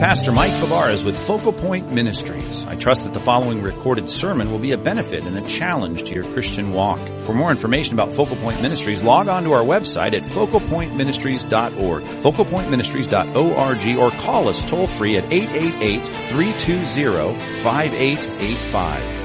Pastor Mike Fabarez with Focal Point Ministries. I trust that the following recorded sermon will be a benefit and a challenge to your Christian walk. For more information about Focal Point Ministries, log on to our website at focalpointministries.org, focalpointministries.org, or call us toll-free at 888-320-5885.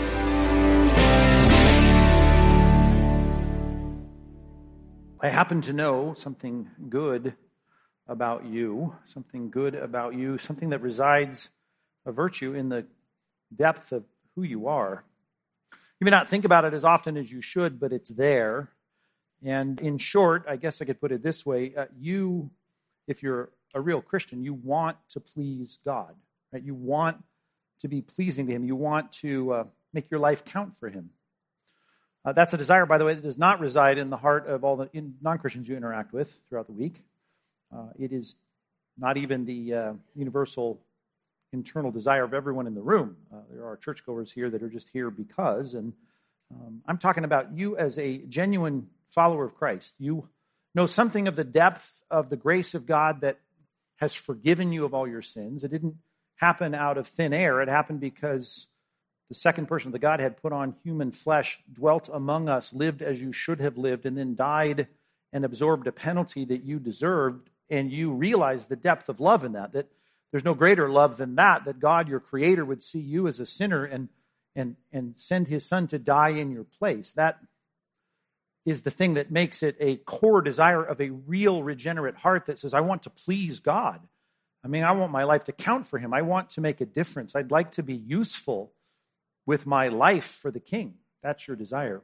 I happen to know something good about you, something that resides, a virtue in the depth of who you are. You may not think about it as often as you should, but it's there. And in short, I guess I could put it this way, you, if you're a real Christian, you want to please God, right? You want to be pleasing to Him. You want to make your life count for Him. That's a desire, by the way, that does not reside in the heart of all the non-Christians you interact with throughout the week. It is not even the universal internal desire of everyone in the room. There are churchgoers here that are just here because, and I'm talking about you as a genuine follower of Christ. You know something of the depth of the grace of God that has forgiven you of all your sins. It didn't happen out of thin air. It happened because the second person of the Godhead put on human flesh, dwelt among us, lived as you should have lived, and then died and absorbed a penalty that you deserved. And you realize the depth of love in that there's no greater love than that God, your Creator, would see you as a sinner and send His Son to die in your place. That is the thing that makes it a core desire of a real regenerate heart that says, I want to please God. I mean, I want my life to count for Him. I want to make a difference. I'd like to be useful with my life for the King. That's your desire.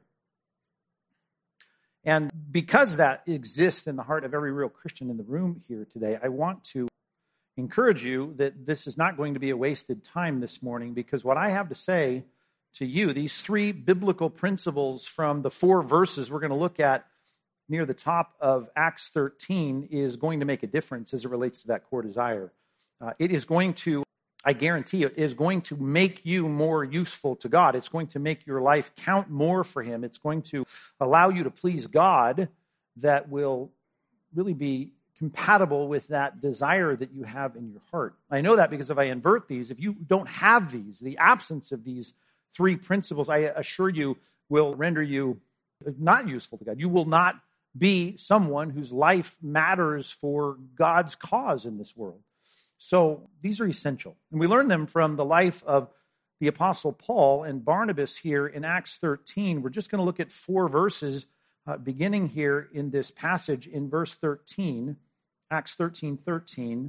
And because that exists in the heart of every real Christian in the room here today, I want to encourage you that this is not going to be a wasted time this morning, because what I have to say to you, these three biblical principles from the 4 verses we're going to look at near the top of Acts 13, is going to make a difference as it relates to that core desire. It is going to, I guarantee you, it is going to make you more useful to God. It's going to make your life count more for Him. It's going to allow you to please God that will really be compatible with that desire that you have in your heart. I know that because if I invert these, if you don't have these, the absence of these 3 principles, I assure you, will render you not useful to God. You will not be someone whose life matters for God's cause in this world. So these are essential. And we learn them from the life of the Apostle Paul and Barnabas here in Acts 13. We're just going to look at 4 verses beginning here in this passage in verse 13, Acts 13 through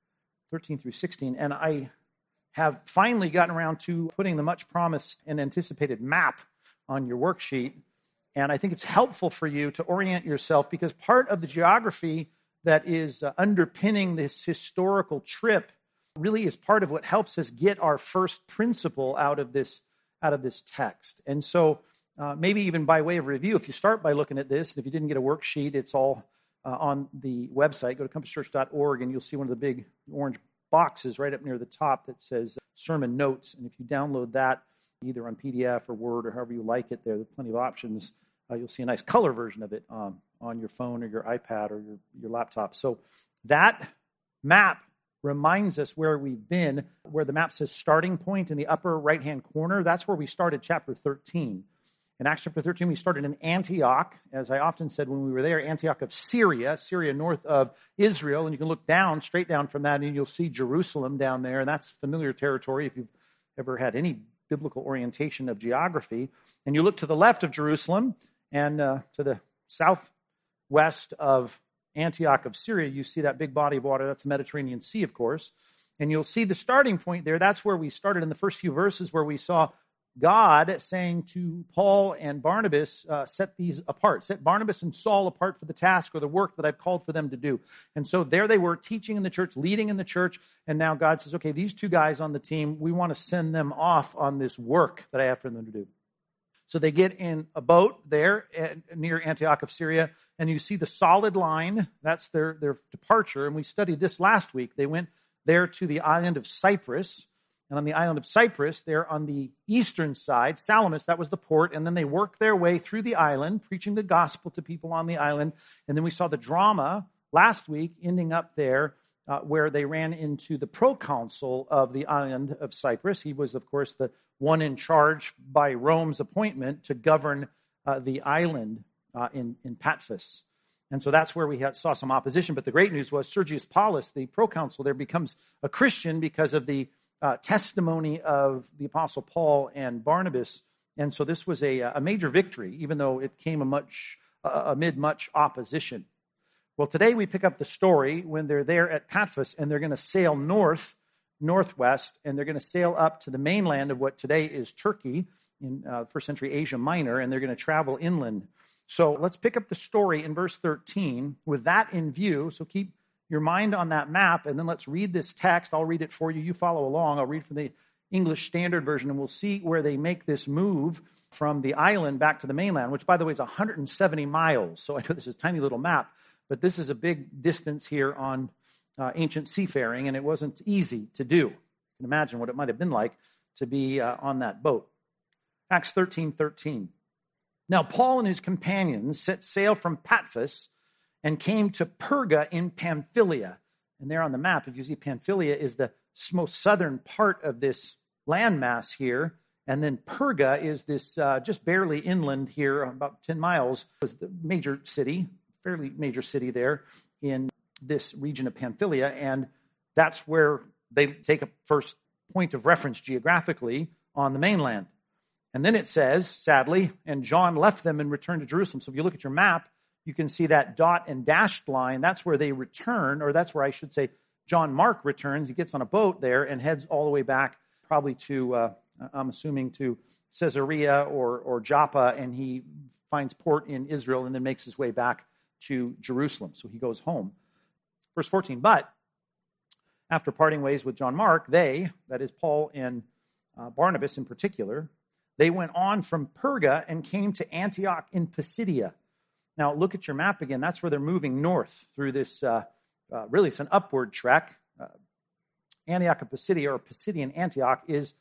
16. And I have finally gotten around to putting the much promised and anticipated map on your worksheet. And I think it's helpful for you to orient yourself, because part of the geography that is underpinning this historical trip really is part of what helps us get our first principle out of this text. And so maybe even by way of review, if you start by looking at this, and if you didn't get a worksheet, it's all on the website. Go to compasschurch.org and you'll see one of the big orange boxes right up near the top that says Sermon Notes. And if you download that either on PDF or Word or however you like it, there's plenty of options. You'll see a nice color version of it on your phone or your iPad or your laptop. So that map reminds us where we've been, where the map says starting point in the upper right-hand corner. That's where we started chapter 13. In Acts chapter 13, we started in Antioch, as I often said when we were there, Antioch of Syria north of Israel. And you can look down, straight down from that, and you'll see Jerusalem down there. And that's familiar territory if you've ever had any biblical orientation of geography. And you look to the left of Jerusalem and to the southwest of Antioch of Syria, you see that big body of water. That's the Mediterranean Sea, of course. And you'll see the starting point there. That's where we started in the first few verses, where we saw God saying to Paul and Barnabas, set these apart. Set Barnabas and Saul apart for the task or the work that I've called for them to do. And so there they were, teaching in the church, leading in the church. And now God says, okay, these 2 guys on the team, we want to send them off on this work that I have for them to do. So they get in a boat there near Antioch of Syria, and you see the solid line. That's their departure. And we studied this last week. They went there to the island of Cyprus. And on the island of Cyprus, they're on the eastern side, Salamis, that was the port. And then they worked their way through the island, preaching the gospel to people on the island. And then we saw the drama last week ending up there where they ran into the proconsul of the island of Cyprus. He was, of course, the one in charge by Rome's appointment to govern the island in Patmos. And so that's where we saw some opposition. But the great news was Sergius Paulus, the proconsul there, becomes a Christian because of the testimony of the Apostle Paul and Barnabas. And so this was a major victory, even though it came amid much opposition. Well, today we pick up the story when they're there at Patmos, and they're going to sail northwest, and they're going to sail up to the mainland of what today is Turkey in first century Asia Minor, and they're going to travel inland. So let's pick up the story in verse 13 with that in view. So keep your mind on that map, and then let's read this text. I'll read it for you. You follow along. I'll read from the English Standard Version, and we'll see where they make this move from the island back to the mainland, which, by the way, is 170 miles. So I know this is a tiny little map, but this is a big distance here on ancient seafaring, and it wasn't easy to do. You can imagine what it might have been like to be on that boat. Acts 13:13. Now Paul and his companions set sail from Patmos and came to Perga in Pamphylia. And there on the map, if you see, Pamphylia is the most southern part of this landmass here. And then Perga is this just barely inland here, about 10 miles, was the major city, fairly major city there in this region of Pamphylia. And that's where they take a first point of reference geographically on the mainland. And then it says, sadly, and John left them and returned to Jerusalem. So if you look at your map, you can see that dot and dashed line. That's where they return, or that's where I should say John Mark returns. He gets on a boat there and heads all the way back probably to, I'm assuming, to Caesarea or Joppa, and he finds port in Israel and then makes his way back to Jerusalem. So he goes home. Verse 14, but after parting ways with John Mark, they, that is Paul and Barnabas in particular, they went on from Perga and came to Antioch in Pisidia. Now, look at your map again. That's where they're moving north through this, really it's an upward trek. Antioch of Pisidia, or Pisidian Antioch, is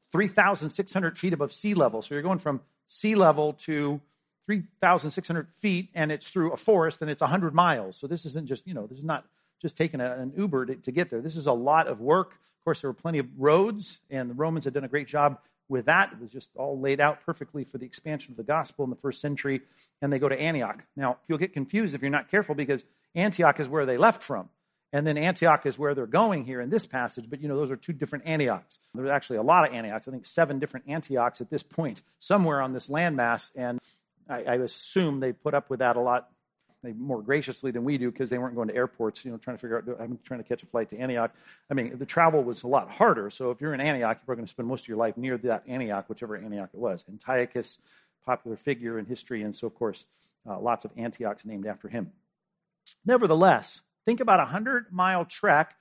3,600 feet above sea level. So you're going from sea level to 3,600 feet, and it's through a forest, and it's 100 miles. So this isn't just, this is not just taking an Uber to get there. This is a lot of work. Of course, there were plenty of roads, and the Romans had done a great job with that. It was just all laid out perfectly for the expansion of the gospel in the first century, and they go to Antioch. Now, you'll get confused if you're not careful, because Antioch is where they left from, and then Antioch is where they're going here in this passage, but those are two different Antiochs. There's actually a lot of Antiochs, I think 7 different Antiochs at this point, somewhere on this landmass, and I assume they put up with that a lot more graciously than we do, because they weren't going to airports, trying to figure out, I'm trying to catch a flight to Antioch. I mean, the travel was a lot harder. So if you're in Antioch, you're probably going to spend most of your life near that Antioch, whichever Antioch it was. Antiochus, popular figure in history, and so, of course, lots of Antiochs named after him. Nevertheless, think about a 100-mile trek,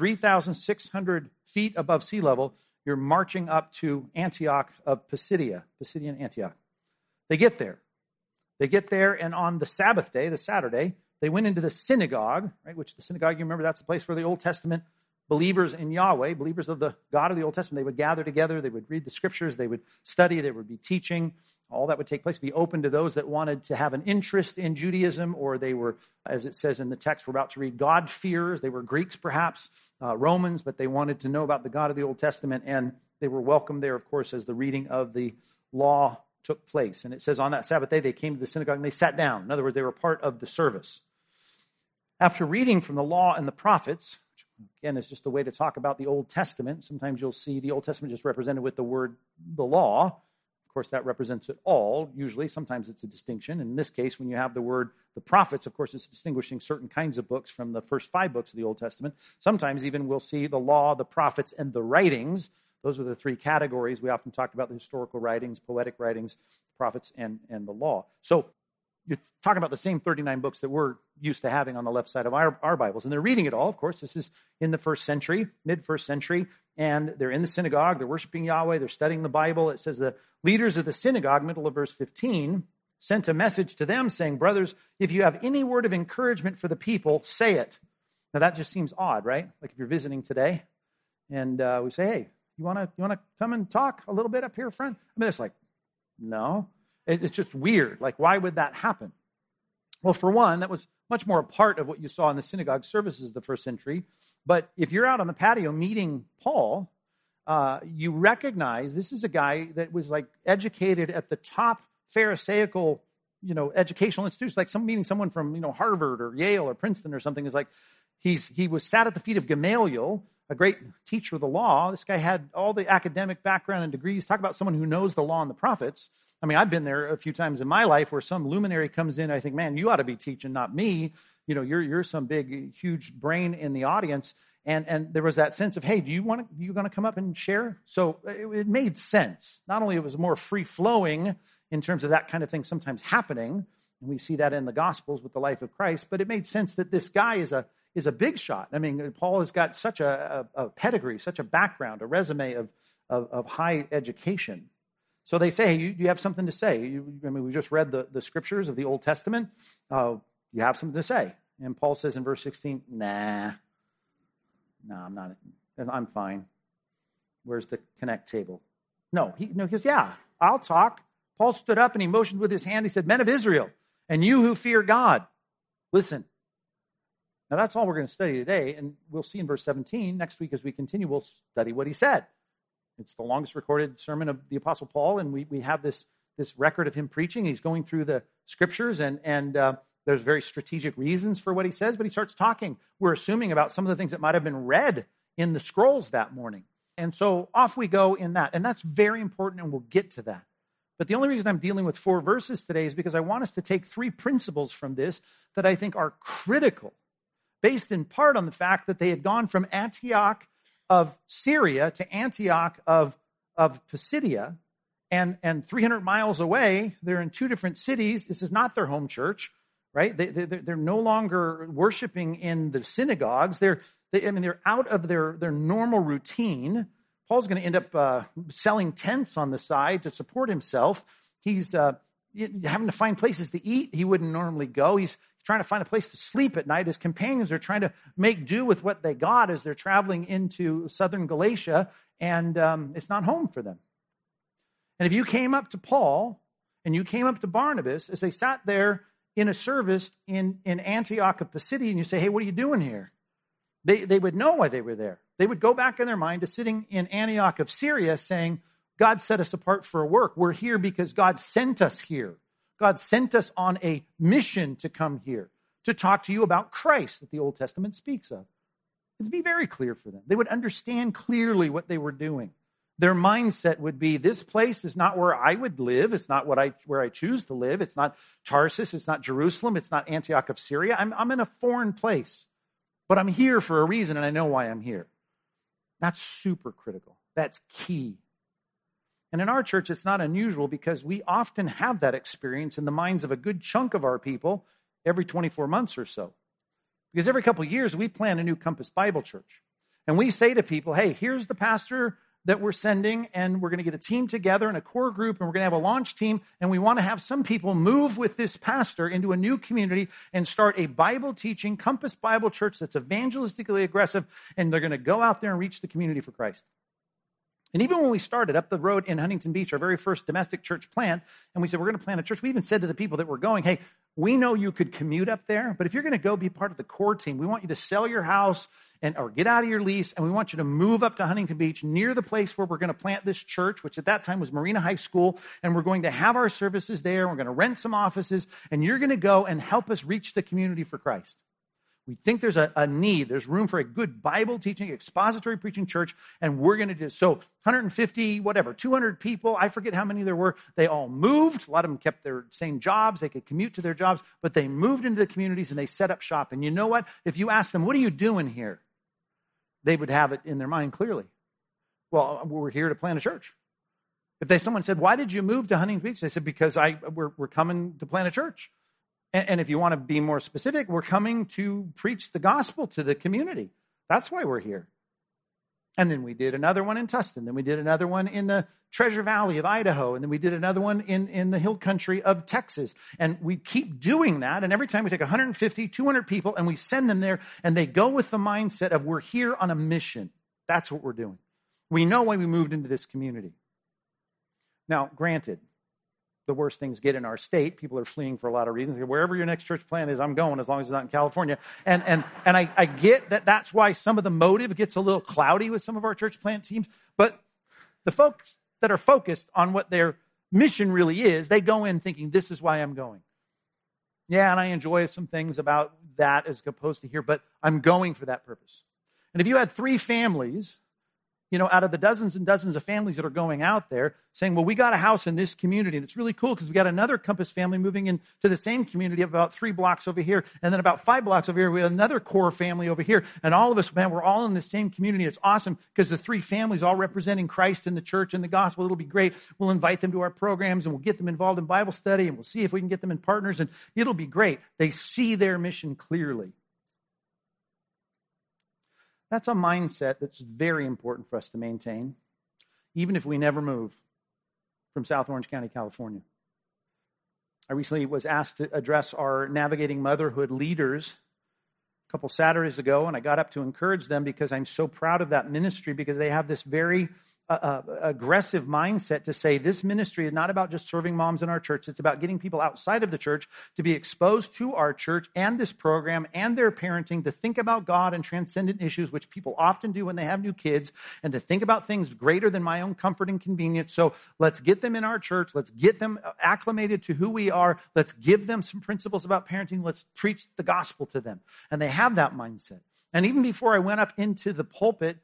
3,600 feet above sea level. You're marching up to Antioch of Pisidia, Pisidian Antioch. They get there. And on the Sabbath day, the Saturday, they went into the synagogue, right? Which the synagogue, you remember, that's the place where the Old Testament believers in Yahweh, believers of the God of the Old Testament, they would gather together, they would read the scriptures, they would study, they would be teaching. All that would take place, be open to those that wanted to have an interest in Judaism, or they were, as it says in the text we're about to read, God-fearers. They were Greeks, perhaps, Romans, but they wanted to know about the God of the Old Testament, and they were welcome there, of course, as the reading of the law took place. And it says on that Sabbath day, they came to the synagogue and they sat down. In other words, they were part of the service. After reading from the law and the prophets, which again is just a way to talk about the Old Testament. Sometimes you'll see the Old Testament just represented with the word, the law. Of course, that represents it all, usually. Sometimes it's a distinction. In this case, when you have the word, the prophets, of course, it's distinguishing certain kinds of books from the first 5 books of the Old Testament. Sometimes even we'll see the law, the prophets, and the writings. Those are the 3 categories. We often talk about the historical writings, poetic writings, prophets, and the law. So you're talking about the same 39 books that we're used to having on the left side of our Bibles. And they're reading it all, of course. This is in the first century, mid-first century. And they're in the synagogue. They're worshiping Yahweh. They're studying the Bible. It says the leaders of the synagogue, middle of verse 15, sent a message to them saying, brothers, if you have any word of encouragement for the people, say it. Now that just seems odd, right? Like if you're visiting today and we say, hey, you want to come and talk a little bit up here, friend? I mean, it's like, no. It's just weird. Like, why would that happen? Well, for one, that was much more a part of what you saw in the synagogue services of the first century. But if you're out on the patio meeting Paul, you recognize this is a guy that was like educated at the top Pharisaical, educational institutions, like meeting someone from, Harvard or Yale or Princeton or something. Is like he was sat at the feet of Gamaliel, a great teacher of the law. This guy had all the academic background and degrees. Talk about someone who knows the law and the prophets. I mean, I've been there a few times in my life where some luminary comes in. I think, man, you ought to be teaching, not me. You're some big, huge brain in the audience. And there was that sense of, hey, you going to come up and share? So it made sense. Not only it was more free flowing in terms of that kind of thing sometimes happening, and we see that in the Gospels with the life of Christ, but it made sense that this guy is a big shot. I mean, Paul has got such a pedigree, such a background, a resume of high education. So they say, hey, you have something to say. We just read the scriptures of the Old Testament. You have something to say. And Paul says in verse 16, no, I'm not. I'm fine. Where's the connect table? No, he goes, yeah, I'll talk. Paul stood up and he motioned with his hand. He said, men of Israel, and you who fear God, listen. Now, that's all we're going to study today, and we'll see in verse 17. Next week, as we continue, we'll study what he said. It's the longest recorded sermon of the Apostle Paul, and we have this record of him preaching. He's going through the scriptures, and there's very strategic reasons for what he says, but he starts talking. We're assuming about some of the things that might have been read in the scrolls that morning. And so off we go in that, and that's very important, and we'll get to that. But the only reason I'm dealing with 4 verses today is because I want us to take 3 principles from this that I think are critical, based in part on the fact that they had gone from Antioch of Syria to Antioch of Pisidia, and 300 miles away, they're in 2 different cities. This is not their home church, right? They're no longer worshiping in the synagogues. They're out of their normal routine. Paul's going to end up selling tents on the side to support himself. He's having to find places to eat he wouldn't normally go. He's trying to find a place to sleep at night. His companions are trying to make do with what they got as they're traveling into southern Galatia, and it's not home for them. And if you came up to Paul and you came up to Barnabas as they sat there in a service in Antioch of Pisidia, and you say, hey, what are you doing here? They would know why they were there. They would go back in their mind to sitting in Antioch of Syria saying, God set us apart for a work. We're here because God sent us here. God sent us on a mission to come here, to talk to you about Christ that the Old Testament speaks of. It'd be very clear for them. They would understand clearly what they were doing. Their mindset would be, this place is not where I would live. It's not where I choose to live. It's not Tarsus. It's not Jerusalem. It's not Antioch of Syria. I'm in a foreign place, but I'm here for a reason, and I know why I'm here. That's super critical. That's key. And in our church, it's not unusual because we often have that experience in the minds of a good chunk of our people every 24 months or so. Because every couple of years, we plan a new Compass Bible Church. And we say to people, hey, here's the pastor that we're sending, and we're going to get a team together and a core group, and we're going to have a launch team, and we want to have some people move with this pastor into a new community and start a Bible-teaching Compass Bible Church that's evangelistically aggressive, and they're going to go out there and reach the community for Christ. And even when we started up the road in Huntington Beach, our very first domestic church plant, and we said, we're going to plant a church, we even said to the people that were going, hey, we know you could commute up there, but if you're going to go be part of the core team, we want you to sell your house or get out of your lease, and we want you to move up to Huntington Beach near the place where we're going to plant this church, which at that time was Marina High School, and we're going to have our services there. We're going to rent some offices, and you're going to go and help us reach the community for Christ. We think there's a need. There's room for a good Bible teaching, expository preaching church, and we're going to do so. 150, 200 people, I forget how many there were. They all moved. A lot of them kept their same jobs. They could commute to their jobs, but they moved into the communities and they set up shop. And you know what? If you ask them, what are you doing here? They would have it in their mind clearly. Well, we're here to plant a church. If someone said, why did you move to Huntington Beach? They said, because we're coming to plant a church. And if you want to be more specific, we're coming to preach the gospel to the community. That's why we're here. And then we did another one in Tustin. Then we did another one in the Treasure Valley of Idaho. And then we did another one in the hill country of Texas. And we keep doing that. And every time we take 150, 200 people and we send them there, and they go with the mindset of we're here on a mission. That's what we're doing. We know why we moved into this community. Now, granted, the worse things get in our state. People are fleeing for a lot of reasons. Wherever your next church plant is, I'm going, as long as it's not in California. And I get that that's why some of the motive gets a little cloudy with some of our church plant teams. But the folks that are focused on what their mission really is, they go in thinking, this is why I'm going. Yeah, and I enjoy some things about that as opposed to here, but I'm going for that purpose. And if you had 3 families, out of the dozens and dozens of families that are going out there saying, well, we got a house in this community, and it's really cool because we got another Compass family moving into the same community about 3 blocks over here, and then about 5 blocks over here, we have another core family over here, and all of us, man, we're all in the same community. It's awesome because the 3 families all representing Christ and the church and the gospel. It'll be great. We'll invite them to our programs, and we'll get them involved in Bible study, and we'll see if we can get them in partners, and it'll be great. They see their mission clearly. That's a mindset that's very important for us to maintain, even if we never move from South Orange County, California. I recently was asked to address our Navigating Motherhood leaders a couple Saturdays ago, and I got up to encourage them because I'm so proud of that ministry, because they have this very aggressive mindset to say this ministry is not about just serving moms in our church. It's about getting people outside of the church to be exposed to our church and this program and their parenting, to think about God and transcendent issues, which people often do when they have new kids, and to think about things greater than my own comfort and convenience. So let's get them in our church. Let's get them acclimated to who we are. Let's give them some principles about parenting. Let's preach the gospel to them. And they have that mindset. And even before I went up into the pulpit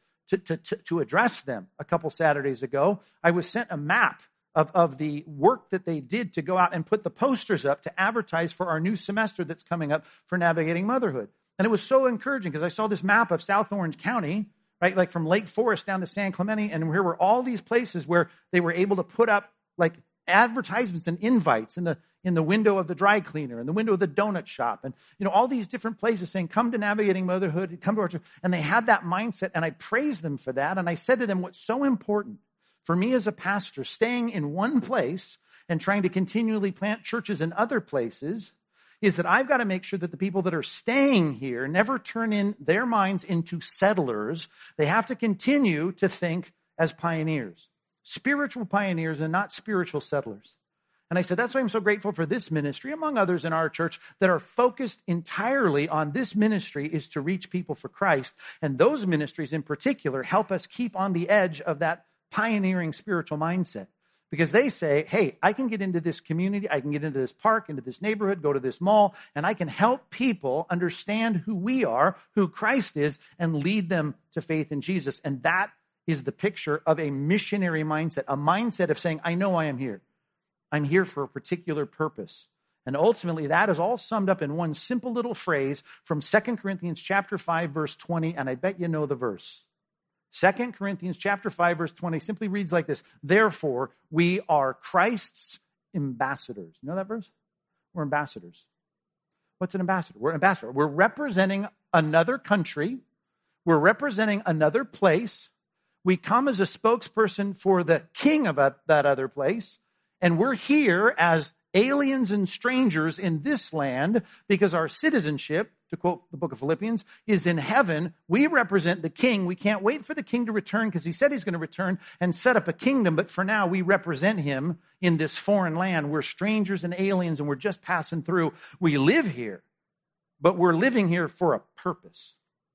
to address them a couple Saturdays ago, I was sent a map of the work that they did to go out and put the posters up to advertise for our new semester that's coming up for Navigating Motherhood. And it was so encouraging because I saw this map of South Orange County, right, like from Lake Forest down to San Clemente, and here were all these places where they were able to put up like advertisements and invites in the window of the dry cleaner, in the window of the donut shop, and all these different places saying, come to Navigating Motherhood, come to our church. And they had that mindset, and I praised them for that. And I said to them, what's so important for me as a pastor, staying in one place and trying to continually plant churches in other places, is that I've got to make sure that the people that are staying here never turn in their minds into settlers. They have to continue to think as pioneers. Spiritual pioneers and not spiritual settlers. And I said, that's why I'm so grateful for this ministry, among others in our church, that are focused entirely on this ministry is to reach people for Christ. And those ministries in particular help us keep on the edge of that pioneering spiritual mindset. Because they say, hey, I can get into this community, I can get into this park, into this neighborhood, go to this mall, and I can help people understand who we are, who Christ is, and lead them to faith in Jesus. And that is the picture of a missionary mindset, a mindset of saying, I know I am here. I'm here for a particular purpose. And ultimately, that is all summed up in one simple little phrase from 2 Corinthians chapter 5, verse 20, and I bet you know the verse. 2 Corinthians chapter 5, verse 20 simply reads like this: therefore, we are Christ's ambassadors. You know that verse? We're ambassadors. What's an ambassador? We're an ambassador. We're representing another country. We're representing another place. We come as a spokesperson for the king of that other place, and we're here as aliens and strangers in this land because our citizenship, to quote the book of Philippians, is in heaven. We represent the king. We can't wait for the king to return because he said he's going to return and set up a kingdom, but for now we represent him in this foreign land. We're strangers and aliens, and we're just passing through. We live here, but we're living here for a purpose.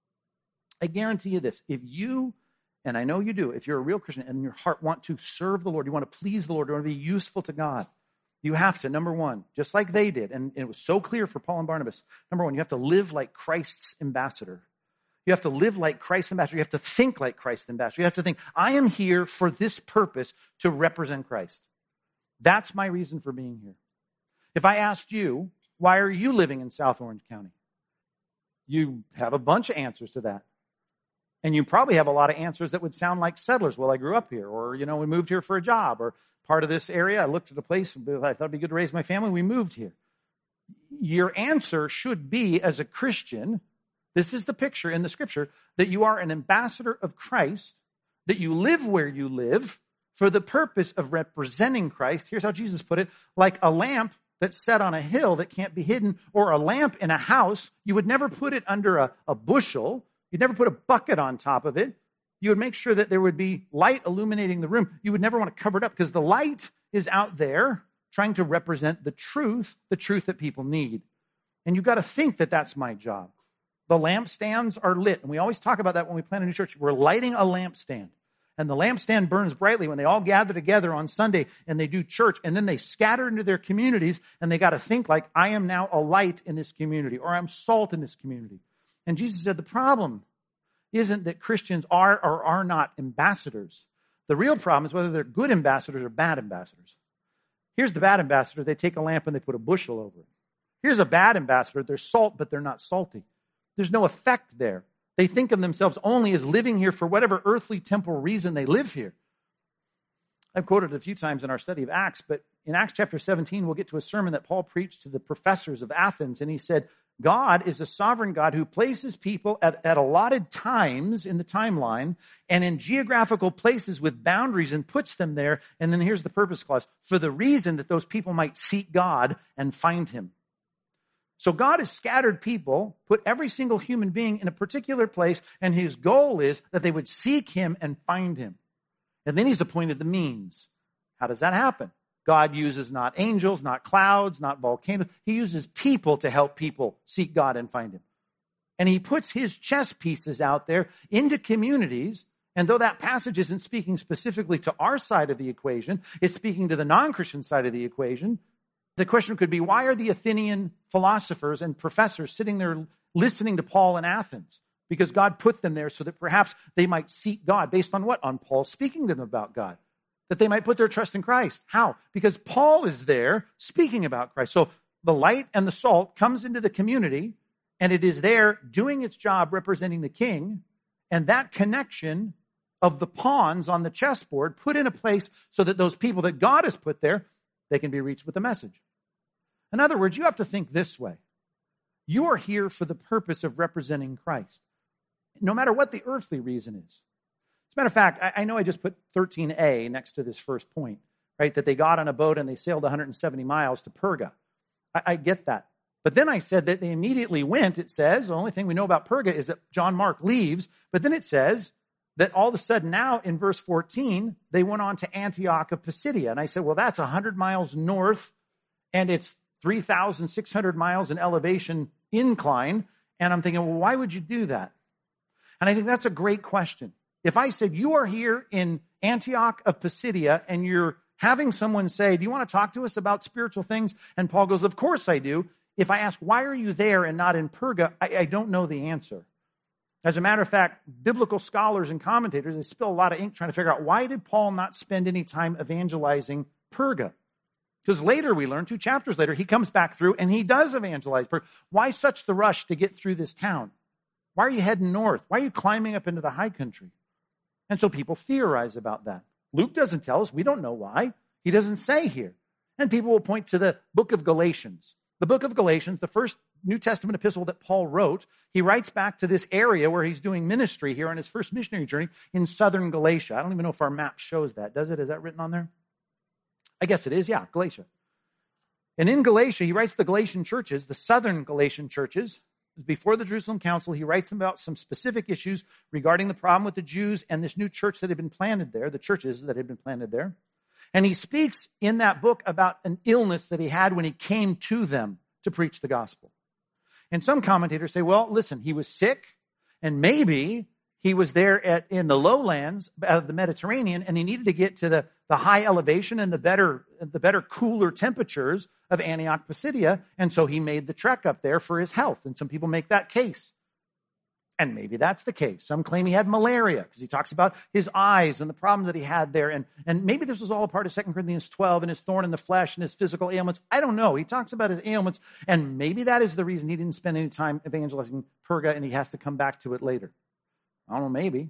I guarantee you this: if you, and I know you do, if you're a real Christian and in your heart want to serve the Lord, you want to please the Lord, you want to be useful to God, you have to, number one, just like they did, and it was so clear for Paul and Barnabas, number one, you have to live like Christ's ambassador. You have to live like Christ's ambassador. You have to think like Christ's ambassador. You have to think, I am here for this purpose to represent Christ. That's my reason for being here. If I asked you, why are you living in South Orange County? You have a bunch of answers to that. And you probably have a lot of answers that would sound like settlers. Well, I grew up here, or, we moved here for a job, or part of this area. I looked at a place, I thought it'd be good to raise my family. We moved here. Your answer should be, as a Christian, this is the picture in the scripture, that you are an ambassador of Christ, that you live where you live for the purpose of representing Christ. Here's how Jesus put it: like a lamp that's set on a hill that can't be hidden, or a lamp in a house. You would never put it under a bushel. You'd never put a bucket on top of it. You would make sure that there would be light illuminating the room. You would never want to cover it up because the light is out there trying to represent the truth that people need. And you've got to think that that's my job. The lampstands are lit. And we always talk about that when we plant a new church. We're lighting a lampstand. And the lampstand burns brightly when they all gather together on Sunday and they do church. And then they scatter into their communities. And they got to think like, I am now a light in this community, or I'm salt in this community. And Jesus said the problem isn't that Christians are or are not ambassadors. The real problem is whether they're good ambassadors or bad ambassadors. Here's the bad ambassador. They take a lamp and they put a bushel over it. Here's a bad ambassador. They're salt, but they're not salty. There's no effect there. They think of themselves only as living here for whatever earthly temporal reason they live here. I've quoted it a few times in our study of Acts, but in Acts chapter 17, we'll get to a sermon that Paul preached to the professors of Athens, and he said, God is a sovereign God who places people at allotted times in the timeline and in geographical places with boundaries and puts them there. And then here's the purpose clause, for the reason that those people might seek God and find him. So God has scattered people, put every single human being in a particular place, and his goal is that they would seek him and find him. And then he's appointed the means. How does that happen? God uses not angels, not clouds, not volcanoes. He uses people to help people seek God and find him. And he puts his chess pieces out there into communities. And though that passage isn't speaking specifically to our side of the equation, it's speaking to the non-Christian side of the equation. The question could be, why are the Athenian philosophers and professors sitting there listening to Paul in Athens? Because God put them there so that perhaps they might seek God. Based on what? On Paul speaking to them about God. That they might put their trust in Christ. How? Because Paul is there speaking about Christ. So the light and the salt comes into the community, and it is there doing its job representing the king, and that connection of the pawns on the chessboard put in a place so that those people that God has put there, they can be reached with the message. In other words, you have to think this way. You are here for the purpose of representing Christ, no matter what the earthly reason is. As a matter of fact, I know I just put 13a next to this first point, right? That they got on a boat and they sailed 170 miles to Perga. I get that. But then I said that they immediately went, it says, the only thing we know about Perga is that John Mark leaves, but then it says that all of a sudden now in verse 14, they went on to Antioch of Pisidia. And I said, well, that's 100 miles north, and it's 3,600 miles in elevation incline. And I'm thinking, well, why would you do that? And I think that's a great question. If I said, you are here in Antioch of Pisidia and you're having someone say, do you want to talk to us about spiritual things? And Paul goes, of course I do. If I ask, why are you there and not in Perga? I don't know the answer. As a matter of fact, biblical scholars and commentators, they spill a lot of ink trying to figure out, why did Paul not spend any time evangelizing Perga? Because later we learn, 2 chapters later, he comes back through and he does evangelize Perga. Why such the rush to get through this town? Why are you heading north? Why are you climbing up into the high country? And so people theorize about that. Luke doesn't tell us. We don't know why. He doesn't say here. And people will point to the book of Galatians. The book of Galatians, the first New Testament epistle that Paul wrote, he writes back to this area where he's doing ministry here on his first missionary journey in southern Galatia. I don't even know if our map shows that. Does it? Is that written on there? I guess it is. Yeah, Galatia. And in Galatia, he writes the Galatian churches, the southern Galatian churches. Before the Jerusalem Council, he writes about some specific issues regarding the problem with the Jews and this new church that had been planted there, the churches that had been planted there. And he speaks in that book about an illness that he had when he came to them to preach the gospel. And some commentators say, well, listen, he was sick, and maybe he was there in the lowlands of the Mediterranean, and he needed to get to the high elevation and the better cooler temperatures of Antioch Pisidia, and so he made the trek up there for his health. And some people make that case. And maybe that's the case. Some claim he had malaria because he talks about his eyes and the problems that he had there. And maybe this was all a part of 2 Corinthians 12 and his thorn in the flesh and his physical ailments. I don't know. He talks about his ailments, and maybe that is the reason he didn't spend any time evangelizing Perga and he has to come back to it later. I don't know, maybe.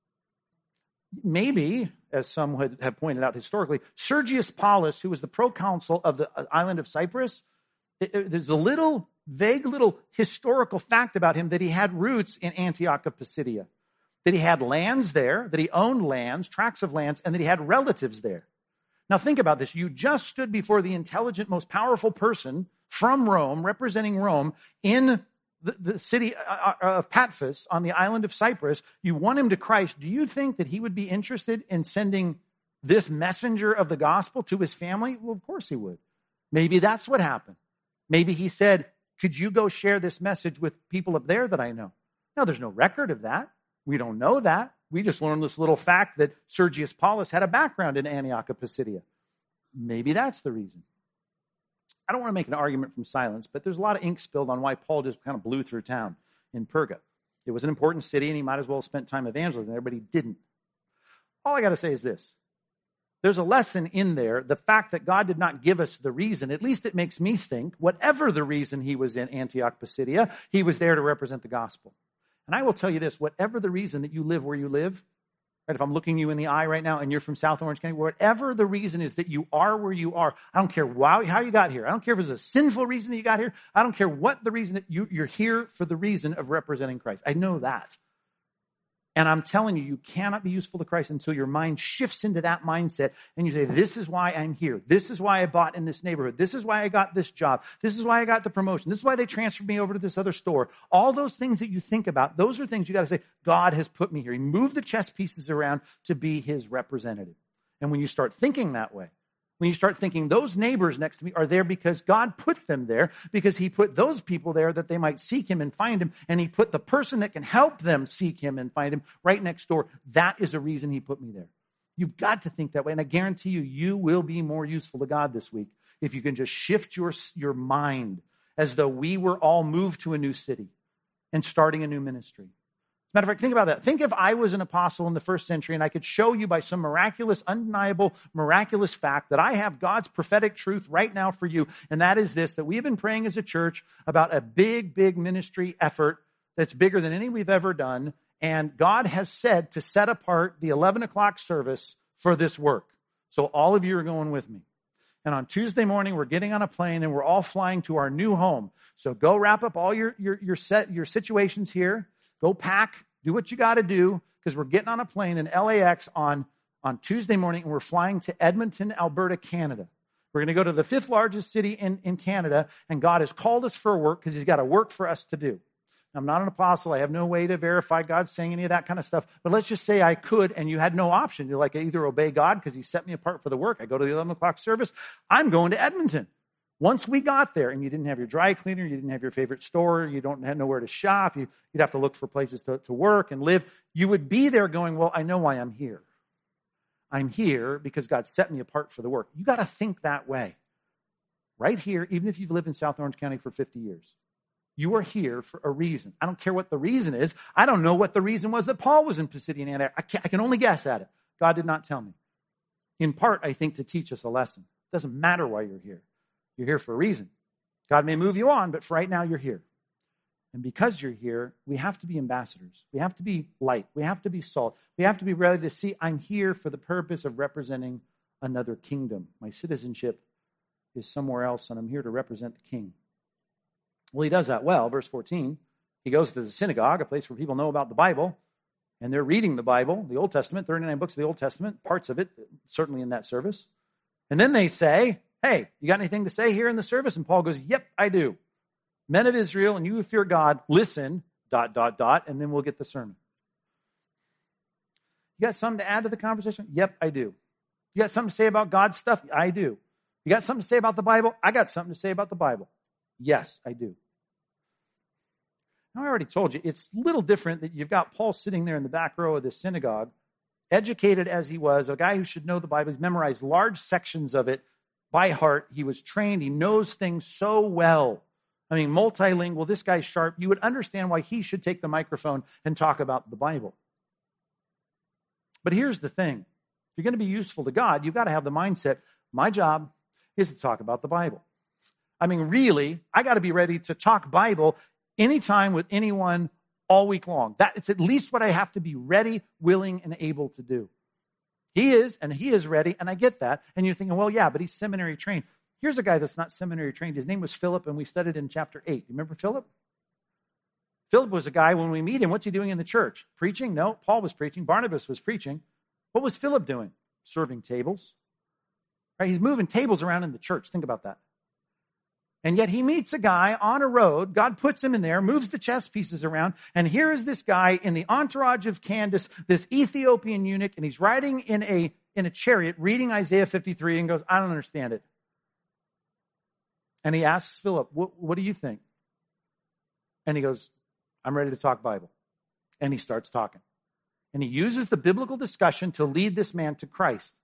Maybe, as some have pointed out historically, Sergius Paulus, who was the proconsul of the island of Cyprus, there's a vague little historical fact about him that he had roots in Antioch of Pisidia, that he had lands there, that he owned lands, tracts of lands, and that he had relatives there. Now think about this. You just stood before the intelligent, most powerful person from Rome, representing Rome, in the city of Patmos on the island of Cyprus. You won him to Christ. Do you think that he would be interested in sending this messenger of the gospel to his family? Well, of course he would. Maybe that's what happened. Maybe he said, could you go share this message with people up there that I know? Now, there's no record of that. We don't know that. We just learned this little fact that Sergius Paulus had a background in Antioch of Pisidia. Maybe that's the reason. I don't want to make an argument from silence, but there's a lot of ink spilled on why Paul just kind of blew through town in Perga. It was an important city, and he might as well have spent time evangelizing there, but he didn't. All I got to say is this. There's a lesson in there. The fact that God did not give us the reason, at least it makes me think, whatever the reason he was in Antioch Pisidia, he was there to represent the gospel. And I will tell you this, whatever the reason that you live where you live, right, if I'm looking you in the eye right now and you're from South Orange County, whatever the reason is that you are where you are, I don't care how you got here. I don't care if it's a sinful reason that you got here. I don't care what the reason that you're here for the reason of representing Christ. I know that. And I'm telling you, you cannot be useful to Christ until your mind shifts into that mindset and you say, this is why I'm here. This is why I bought in this neighborhood. This is why I got this job. This is why I got the promotion. This is why they transferred me over to this other store. All those things that you think about, those are things you got to say, God has put me here. He moved the chess pieces around to be his representative. And when you start thinking that way, when you start thinking those neighbors next to me are there because God put them there, because he put those people there that they might seek him and find him, and he put the person that can help them seek him and find him right next door. That is a reason he put me there. You've got to think that way, and I guarantee you, you will be more useful to God this week if you can just shift your mind as though we were all moved to a new city and starting a new ministry. Matter of fact, think about that. Think if I was an apostle in the first century and I could show you by some miraculous, undeniable, miraculous fact that I have God's prophetic truth right now for you, and that is this, that we have been praying as a church about a big, big ministry effort that's bigger than any we've ever done, and God has said to set apart the 11 o'clock service for this work. So all of you are going with me. And on Tuesday morning, we're getting on a plane and we're all flying to our new home. So go wrap up all your situations here. Go pack, do what you got to do, because we're getting on a plane in LAX on Tuesday morning, and we're flying to Edmonton, Alberta, Canada. We're going to go to the 5th largest city in Canada, and God has called us for work because he's got a work for us to do. I'm not an apostle. I have no way to verify God saying any of that kind of stuff, but let's just say I could, and you had no option. You're like, either obey God because he set me apart for the work. I go to the 11 o'clock service. I'm going to Edmonton. Once we got there and you didn't have your dry cleaner, you didn't have your favorite store, you don't have nowhere to shop, you'd have to look for places to work and live, you would be there going, well, I know why I'm here. I'm here because God set me apart for the work. You got to think that way. Right here, even if you've lived in South Orange County for 50 years. You are here for a reason. I don't care what the reason is. I don't know what the reason was that Paul was in Pisidian Antioch. I can only guess at it. God did not tell me. In part, I think, to teach us a lesson. It doesn't matter why you're here. You're here for a reason. God may move you on, but for right now, you're here. And because you're here, we have to be ambassadors. We have to be light. We have to be salt. We have to be ready to see, I'm here for the purpose of representing another kingdom. My citizenship is somewhere else, and I'm here to represent the king. Well, he does that well. Verse 14, he goes to the synagogue, a place where people know about the Bible, and they're reading the Bible, the Old Testament, 39 books of the Old Testament, parts of it, certainly in that service. And then they say, hey, you got anything to say here in the service? And Paul goes, yep, I do. Men of Israel, and you who fear God, listen, ... and then we'll get the sermon. You got something to add to the conversation? Yep, I do. You got something to say about God's stuff? I do. You got something to say about the Bible? I got something to say about the Bible. Yes, I do. Now, I already told you, it's a little different that you've got Paul sitting there in the back row of this synagogue, educated as he was, a guy who should know the Bible. He's memorized large sections of it by heart. He was trained. He knows things so well. I mean, multilingual, this guy's sharp. You would understand why he should take the microphone and talk about the Bible. But here's the thing. If you're going to be useful to God, you've got to have the mindset, my job is to talk about the Bible. I mean, really, I got to be ready to talk Bible anytime with anyone all week long. It's at least what I have to be ready, willing, and able to do. He is, and he is ready, and I get that. And you're thinking, well, yeah, but he's seminary trained. Here's a guy that's not seminary trained. His name was Philip, and we studied in chapter 8. You remember Philip? Philip was a guy, when we meet him, what's he doing in the church? Preaching? No, Paul was preaching. Barnabas was preaching. What was Philip doing? Serving tables. Right? He's moving tables around in the church. Think about that. And yet he meets a guy on a road. God puts him in there, moves the chess pieces around. And here is this guy in the entourage of Candace, this Ethiopian eunuch, and he's riding in a chariot, reading Isaiah 53, and goes, I don't understand it. And he asks Philip, what do you think? And he goes, I'm ready to talk Bible. And he starts talking. And he uses the biblical discussion to lead this man to Christ.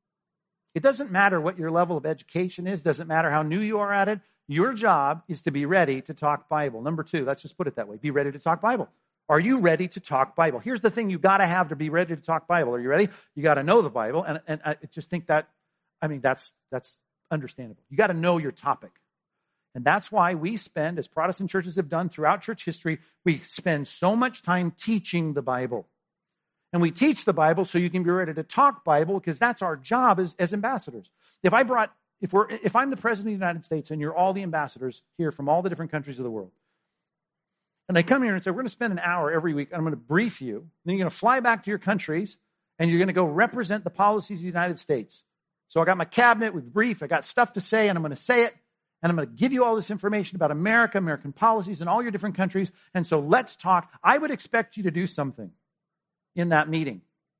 It doesn't matter what your level of education is. Doesn't matter how new you are at it. Your job is to be ready to talk Bible. Number 2, let's just put it that way. Be ready to talk Bible. Are you ready to talk Bible? Here's the thing you got to have to be ready to talk Bible. Are you ready? You got to know the Bible. And I just think that, that's understandable. You got to know your topic. And that's why we spend, as Protestant churches have done throughout church history, we spend so much time teaching the Bible. And we teach the Bible so you can be ready to talk Bible, because that's our job as ambassadors. If I'm the president of the United States and you're all the ambassadors here from all the different countries of the world, and they come here and say, we're going to spend an hour every week, and I'm going to brief you, then you're going to fly back to your countries, and you're going to go represent the policies of the United States. So I got my cabinet with brief, I got stuff to say, and I'm going to say it, and I'm going to give you all this information about America, American policies in all your different countries, and so let's talk. I would expect you to do something in that meeting.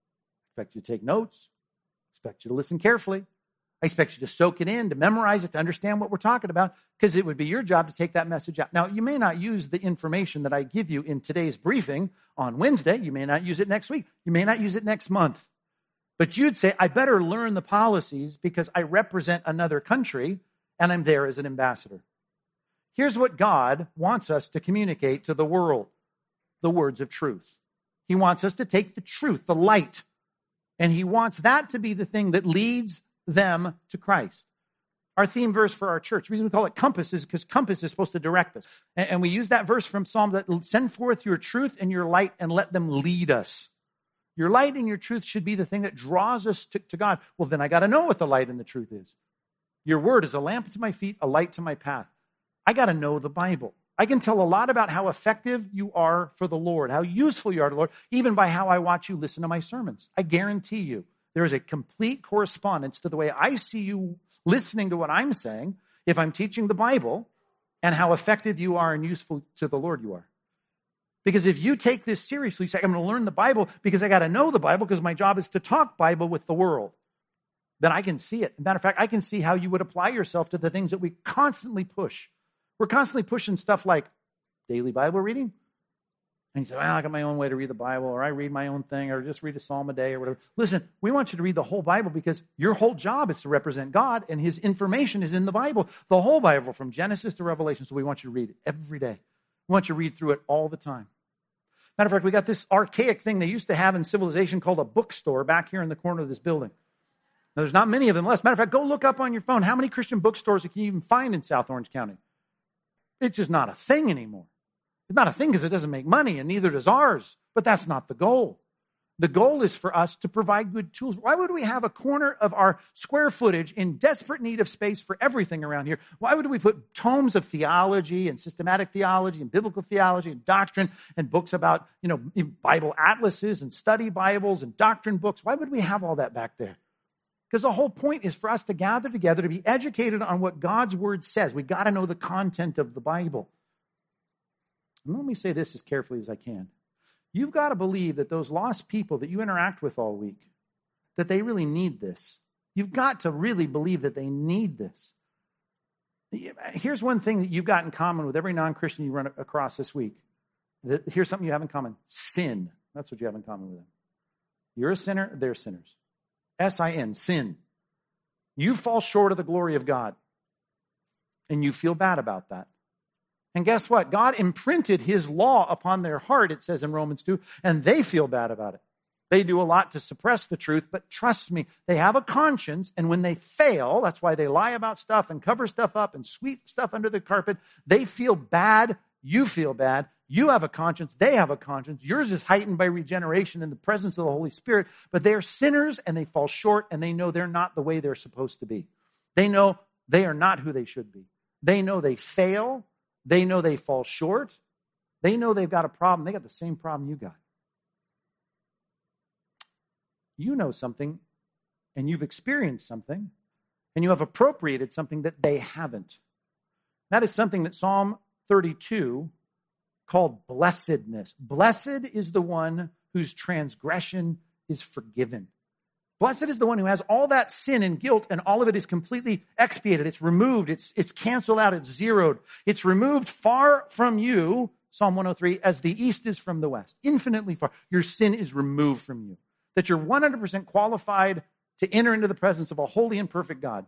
I expect you to take notes. I expect you to listen carefully. I expect you to soak it in, to memorize it, to understand what we're talking about, because it would be your job to take that message out. Now, you may not use the information that I give you in today's briefing on Wednesday. You may not use it next week. You may not use it next month. But you'd say, I better learn the policies because I represent another country and I'm there as an ambassador. Here's what God wants us to communicate to the world: the words of truth. He wants us to take the truth, the light, and he wants that to be the thing that leads them to Christ. Our theme verse for our church, the reason we call it Compass is because compass is supposed to direct us. And we use that verse from Psalm that send forth your truth and your light and let them lead us. Your light and your truth should be the thing that draws us to God. Well, then I got to know what the light and the truth is. Your word is a lamp to my feet, a light to my path. I got to know the Bible. I can tell a lot about how effective you are for the Lord, how useful you are to the Lord, even by how I watch you listen to my sermons. I guarantee you there is a complete correspondence to the way I see you listening to what I'm saying if I'm teaching the Bible and how effective you are and useful to the Lord you are. Because if you take this seriously, you say, I'm going to learn the Bible because I got to know the Bible because my job is to talk Bible with the world, then I can see it. As a matter of fact, I can see how you would apply yourself to the things that we constantly push. We're constantly pushing stuff like daily Bible reading. And you say, well, I got my own way to read the Bible, or I read my own thing, or just read a psalm a day, or whatever. Listen, we want you to read the whole Bible because your whole job is to represent God, and his information is in the Bible, the whole Bible from Genesis to Revelation. So we want you to read it every day. We want you to read through it all the time. Matter of fact, we got this archaic thing they used to have in civilization called a bookstore back here in the corner of this building. Now, there's not many of them left. Matter of fact, go look up on your phone how many Christian bookstores you can even find in South Orange County. It's just not a thing anymore. It's not a thing because it doesn't make money, and neither does ours. But that's not the goal. The goal is for us to provide good tools. Why would we have a corner of our square footage in desperate need of space for everything around here? Why would we put tomes of theology and systematic theology and biblical theology and doctrine and books about, Bible atlases and study Bibles and doctrine books? Why would we have all that back there? Because the whole point is for us to gather together to be educated on what God's word says. We got to know the content of the Bible. And let me say this as carefully as I can. You've got to believe that those lost people that you interact with all week, that they really need this. You've got to really believe that they need this. Here's one thing that you've got in common with every non-Christian you run across this week. Here's something you have in common. Sin. That's what you have in common with them. You're a sinner, they're sinners. S-I-N, sin. You fall short of the glory of God. And you feel bad about that. And guess what? God imprinted his law upon their heart, it says in Romans 2, and they feel bad about it. They do a lot to suppress the truth, but trust me, they have a conscience, and when they fail, that's why they lie about stuff and cover stuff up and sweep stuff under the carpet. They feel bad. You feel bad. You have a conscience. They have a conscience. Yours is heightened by regeneration in the presence of the Holy Spirit, but they are sinners, and they fall short, and they know they're not the way they're supposed to be. They know they are not who they should be. They know they fail. They know they fall short. They know they've got a problem. They got the same problem you got. You know something, and you've experienced something, and you have appropriated something that they haven't. That is something that Psalm 32 called blessedness. Blessed is the one whose transgression is forgiven. Blessed is the one who has all that sin and guilt, and all of it is completely expiated. It's removed. It's canceled out. It's zeroed. It's removed far from you, Psalm 103, as the east is from the west. Infinitely far. Your sin is removed from you. That you're 100% qualified to enter into the presence of a holy and perfect God.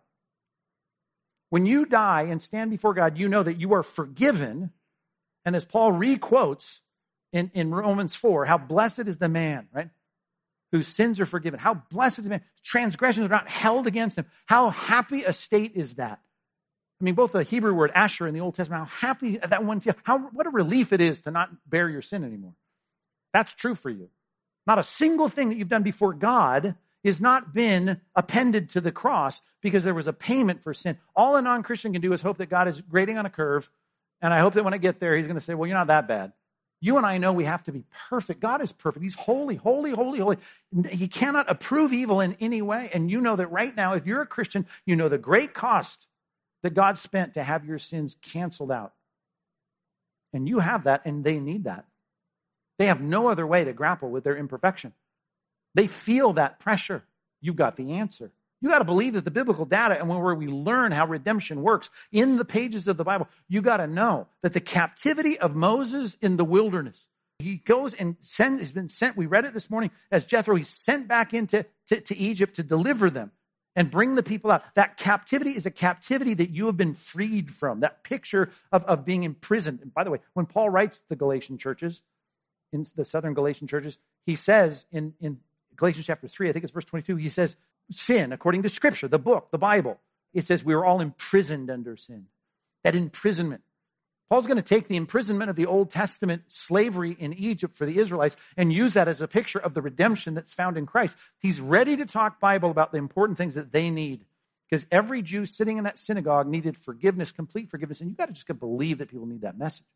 When you die and stand before God, you know that you are forgiven. And as Paul re-quotes in Romans 4, how blessed is the man, right? Whose sins are forgiven. How blessed is the man. Transgressions are not held against him. How happy a state is that? I mean, both the Hebrew word asher in the Old Testament, how happy that one feels. What a relief it is to not bear your sin anymore. That's true for you. Not a single thing that you've done before God has not been appended to the cross because there was a payment for sin. All a non-Christian can do is hope that God is grading on a curve, and I hope that when I get there, he's going to say, well, you're not that bad. You and I know we have to be perfect. God is perfect. He's holy, holy, holy, holy. He cannot approve evil in any way. And you know that right now, if you're a Christian, you know the great cost that God spent to have your sins canceled out. And you have that, and they need that. They have no other way to grapple with their imperfection. They feel that pressure. You've got the answer. You got to believe that the biblical data and where we learn how redemption works in the pages of the Bible, you got to know that the captivity of Moses in the wilderness, he goes and has been sent. We read it this morning as Jethro. He's sent back into Egypt to deliver them and bring the people out. That captivity is a captivity that you have been freed from. That picture of being imprisoned. And by the way, when Paul writes the Galatian churches, in the southern Galatian churches, he says in Galatians chapter 3, I think it's verse 22, he says, sin, according to Scripture, the book, the Bible, it says we were all imprisoned under sin. That imprisonment. Paul's going to take the imprisonment of the Old Testament slavery in Egypt for the Israelites and use that as a picture of the redemption that's found in Christ. He's ready to talk Bible about the important things that they need. Because every Jew sitting in that synagogue needed forgiveness, complete forgiveness, and you've got to just believe that people need that message.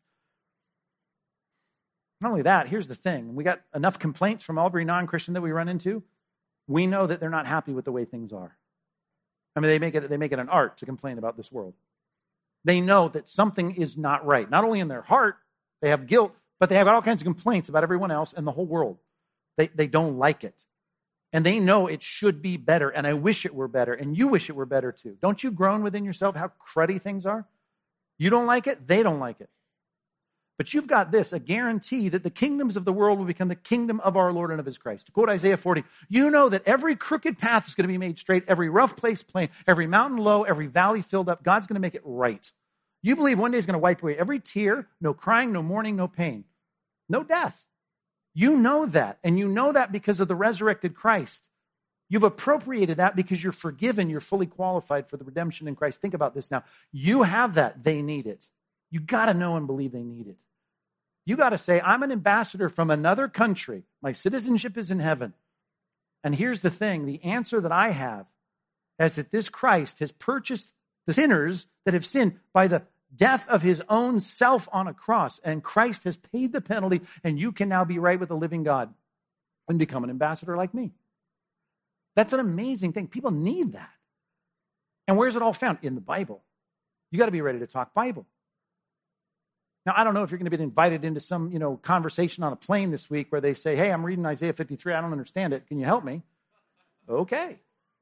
Not only that, here's the thing. We got enough complaints from every non-Christian that we run into. We know that they're not happy with the way things are. I mean, they make it an art to complain about this world. They know that something is not right. Not only in their heart, they have guilt, but they have all kinds of complaints about everyone else and the whole world. They don't like it. And they know it should be better, and I wish it were better, and you wish it were better too. Don't you groan within yourself how cruddy things are? You don't like it, they don't like it. But you've got this, a guarantee that the kingdoms of the world will become the kingdom of our Lord and of his Christ. To quote Isaiah 40, you know that every crooked path is going to be made straight, every rough place plain, every mountain low, every valley filled up. God's going to make it right. You believe one day he's going to wipe away every tear, no crying, no mourning, no pain, no death. You know that, and you know that because of the resurrected Christ. You've appropriated that because you're forgiven, you're fully qualified for the redemption in Christ. Think about this now. You have that, they need it. You got to know and believe they need it. You got to say, I'm an ambassador from another country. My citizenship is in heaven. And here's the thing, the answer that I have is that this Christ has purchased the sinners that have sinned by the death of his own self on a cross. And Christ has paid the penalty, and you can now be right with the living God and become an ambassador like me. That's an amazing thing. People need that. And where's it all found? In the Bible. You got to be ready to talk Bible. Now, I don't know if you're going to be invited into some, conversation on a plane this week where they say, hey, I'm reading Isaiah 53. I don't understand it. Can you help me? Okay.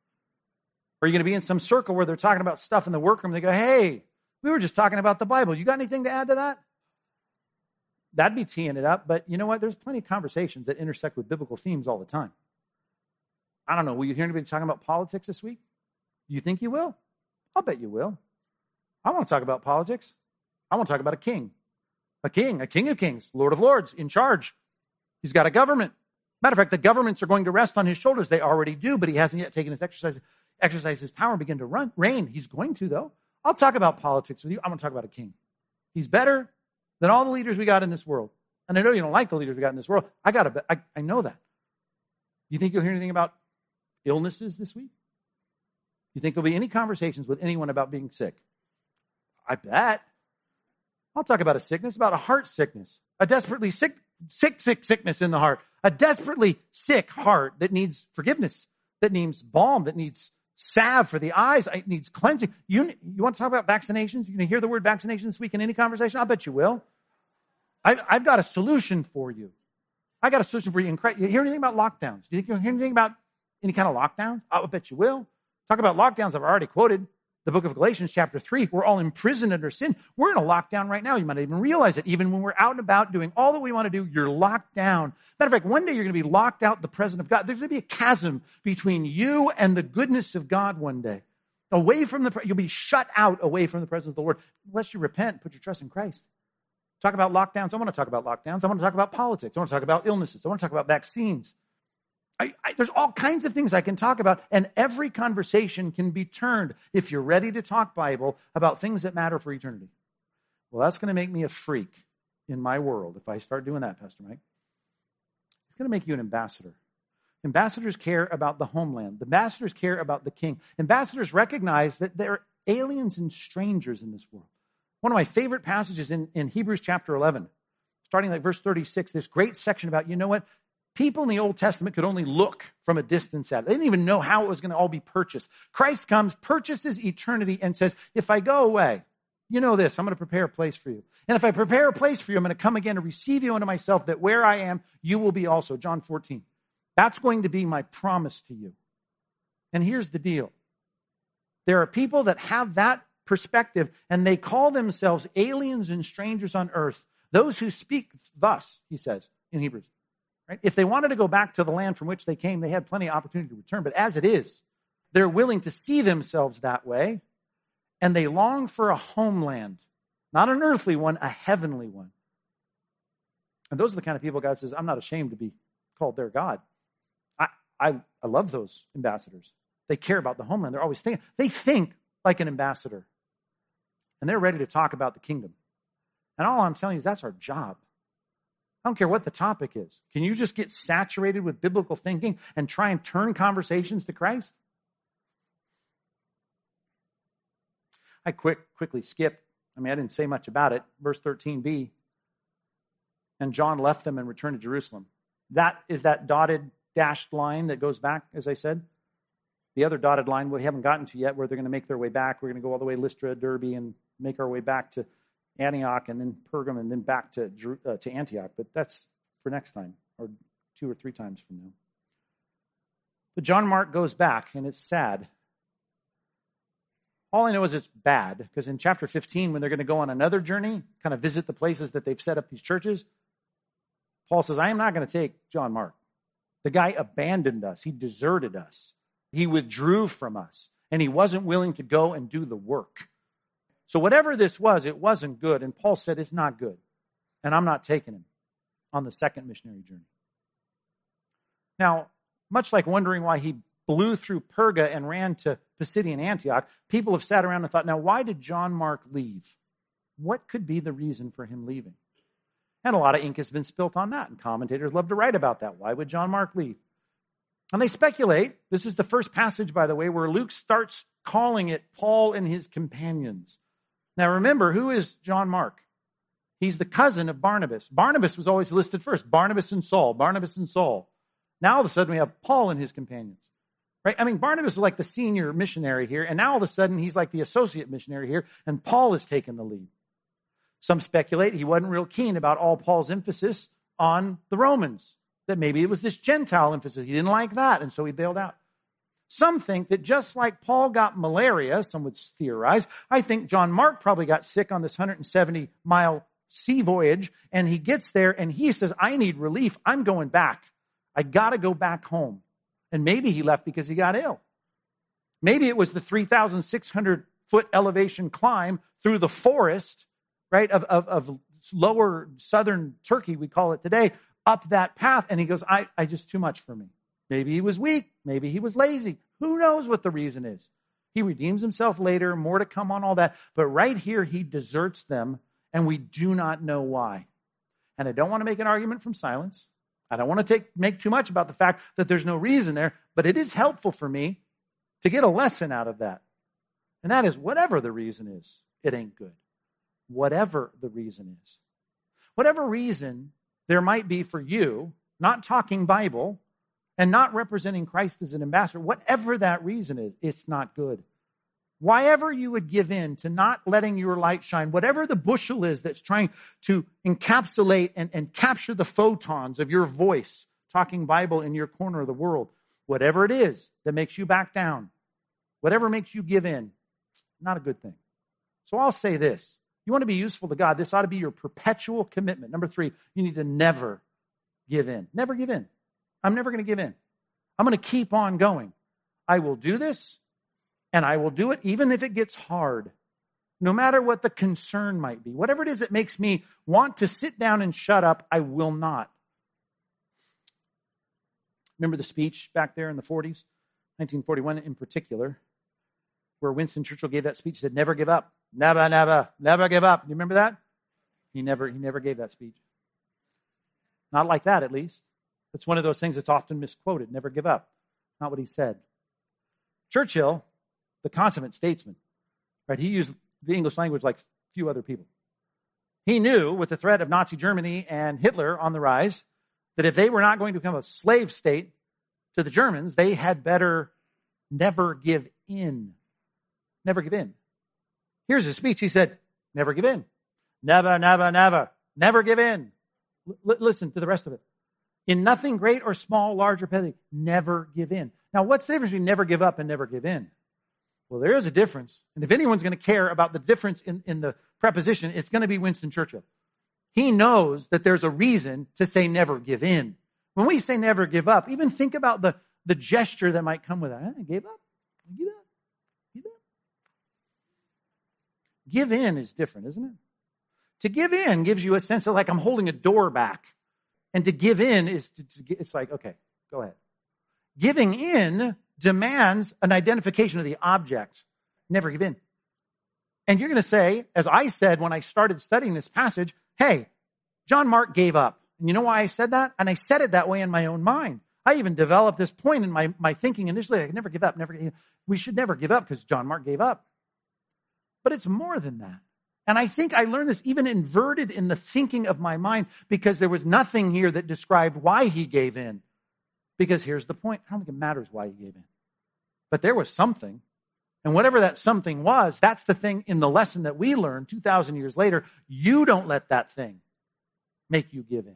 Or you're going to be in some circle where they're talking about stuff in the workroom. They go, hey, we were just talking about the Bible. You got anything to add to that? That'd be teeing it up. But you know what? There's plenty of conversations that intersect with biblical themes all the time. I don't know. Will you hear anybody talking about politics this week? You think you will? I'll bet you will. I want to talk about politics. I want to talk about a king. A king of kings, Lord of lords, in charge. He's got a government. Matter of fact, the governments are going to rest on his shoulders. They already do, but he hasn't yet taken his exercise his power and begin to reign. He's going to, though. I'll talk about politics with you. I'm going to talk about a king. He's better than all the leaders we got in this world. And I know you don't like the leaders we got in this world. I know that. You think you'll hear anything about illnesses this week? You think there'll be any conversations with anyone about being sick? I bet. I'll talk about a sickness, about a heart sickness, a desperately sick sickness in the heart, a desperately sick heart that needs forgiveness, that needs balm, that needs salve for the eyes, it needs cleansing. You want to talk about vaccinations? You're going to hear the word vaccination this week in any conversation? I'll bet you will. I've got a solution for you. I got a solution for you in Christ. You hear anything about lockdowns? Do you think you'll hear anything about Any kind of lockdowns? I'll bet you will. Talk about lockdowns I've already quoted. The book of Galatians chapter 3, we're all imprisoned under sin. We're in a lockdown right now. You might not even realize it. Even when we're out and about doing all that we want to do, you're locked down. Matter of fact, one day you're going to be locked out the presence of God. There's going to be a chasm between you and the goodness of God one day. Away from you'll be shut out away from the presence of the Lord unless you repent, put your trust in Christ. Talk about lockdowns. I want to talk about lockdowns. I want to talk about politics. I want to talk about illnesses. I want to talk about vaccines. There's all kinds of things I can talk about, and every conversation can be turned, if you're ready to talk Bible, about things that matter for eternity. Well, that's going to make me a freak in my world if I start doing that, Pastor Mike. It's going to make you an ambassador. Ambassadors care about the homeland. Ambassadors care about the king. Ambassadors recognize that they're aliens and strangers in this world. One of my favorite passages in Hebrews chapter 11, starting like verse 36, this great section about, you know what? People in the Old Testament could only look from a distance at it. They didn't even know how it was going to all be purchased. Christ comes, purchases eternity, and says, if I go away, you know this, I'm going to prepare a place for you. And if I prepare a place for you, I'm going to come again to receive you unto myself, that where I am, you will be also. John 14. That's going to be my promise to you. And here's the deal. There are people that have that perspective, and they call themselves aliens and strangers on earth. Those who speak thus, he says in Hebrews. Right? If they wanted to go back to the land from which they came, they had plenty of opportunity to return. But as it is, they're willing to see themselves that way, and they long for a homeland. Not an earthly one, a heavenly one. And those are the kind of people God says, I'm not ashamed to be called their God. I love those ambassadors. They care about the homeland. They're always thinking. They think like an ambassador. And they're ready to talk about the kingdom. And all I'm telling you is that's our job. I don't care what the topic is. Can you just get saturated with biblical thinking and try and turn conversations to Christ? I quickly skipped. I didn't say much about it. Verse 13b. And John left them and returned to Jerusalem. That is that dotted, dashed line that goes back, as I said. The other dotted line we haven't gotten to yet, where they're going to make their way back. We're going to go all the way Lystra, Derbe, and make our way back to Antioch, and then Pergam, and then back to Antioch. But that's for next time, or 2 or 3 times from now. But John Mark goes back, and it's sad. All I know is it's bad, because in chapter 15, when they're going to go on another journey, kind of visit the places that they've set up these churches, Paul says, I am not going to take John Mark. The guy abandoned us. He deserted us. He withdrew from us, and he wasn't willing to go and do the work. So whatever this was, it wasn't good. And Paul said, it's not good. And I'm not taking him on the second missionary journey. Now, much like wondering why he blew through Perga and ran to Pisidian Antioch, people have sat around and thought, now, why did John Mark leave? What could be the reason for him leaving? And a lot of ink has been spilt on that, and commentators love to write about that. Why would John Mark leave? And they speculate. This is the first passage, by the way, where Luke starts calling it Paul and his companions. Now remember, who is John Mark? He's the cousin of Barnabas. Barnabas was always listed first. Barnabas and Saul. Barnabas and Saul. Now all of a sudden we have Paul and his companions. Right? Barnabas is like the senior missionary here, and now all of a sudden he's like the associate missionary here, and Paul has taken the lead. Some speculate he wasn't real keen about all Paul's emphasis on the Romans, that maybe it was this Gentile emphasis. He didn't like that, and so he bailed out. Some think that just like Paul got malaria, some would theorize, I think John Mark probably got sick on this 170-mile sea voyage, and he gets there and he says, I need relief. I'm going back. I got to go back home. And maybe he left because he got ill. Maybe it was the 3,600-foot elevation climb through the forest, right, of lower southern Turkey, we call it today, up that path. And he goes, I just too much for me. Maybe he was weak. Maybe he was lazy. Who knows what the reason is? He redeems himself later. More to come on all that. But right here, he deserts them, and we do not know why. And I don't want to make an argument from silence. I don't want to make too much about the fact that there's no reason there, but it is helpful for me to get a lesson out of that. And that is, whatever the reason is, it ain't good. Whatever the reason is. Whatever reason there might be for you not talking Bible and not representing Christ as an ambassador, whatever that reason is, it's not good. Why ever you would give in to not letting your light shine, whatever the bushel is that's trying to encapsulate and capture the photons of your voice, talking Bible in your corner of the world, whatever it is that makes you back down, whatever makes you give in, not a good thing. So I'll say this. You want to be useful to God, this ought to be your perpetual commitment. Number 3, you need to never give in. Never give in. I'm never going to give in. I'm going to keep on going. I will do this, and I will do it even if it gets hard. No matter what the concern might be. Whatever it is that makes me want to sit down and shut up, I will not. Remember the speech back there in the 40s, 1941 in particular, where Winston Churchill gave that speech, said, never give up. Never, never, never give up. You remember that? He never gave that speech. Not like that, at least. It's one of those things that's often misquoted. Never give up. Not what he said. Churchill, the consummate statesman, right? He used the English language like few other people. He knew, with the threat of Nazi Germany and Hitler on the rise, that if they were not going to become a slave state to the Germans, they had better never give in. Never give in. Here's his speech. He said, never give in. Never, never, never. Never give in. Listen to the rest of it. In nothing great or small, large or petty, never give in. Now, what's the difference between never give up and never give in? Well, there is a difference. And if anyone's going to care about the difference in the preposition, it's going to be Winston Churchill. He knows that there's a reason to say never give in. When we say never give up, even think about the gesture that might come with that. I gave up. I give up. Give up. Give in is different, isn't it? To give in gives you a sense of like I'm holding a door back. And to give in is it's like, okay, go ahead. Giving in demands an identification of the object. Never give in. And you're going to say, as I said when I started studying this passage, hey, John Mark gave up. And you know why I said that? And I said it that way in my own mind. I even developed this point in my thinking initially. I never give up. We should never give up because John Mark gave up. But it's more than that. And I think I learned this even inverted in the thinking of my mind because there was nothing here that described why he gave in. Because here's the point. I don't think it matters why he gave in. But there was something. And whatever that something was, that's the thing in the lesson that we learned 2,000 years later. You don't let that thing make you give in.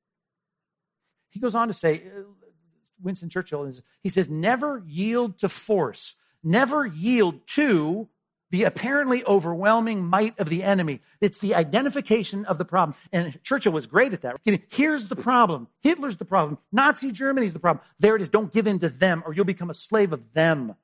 He goes on to say, Winston Churchill, he says, never yield to force. Never yield to the apparently overwhelming might of the enemy. It's the identification of the problem. And Churchill was great at that. Here's the problem. Hitler's the problem. Nazi Germany's the problem. There it is. Don't give in to them or you'll become a slave of them.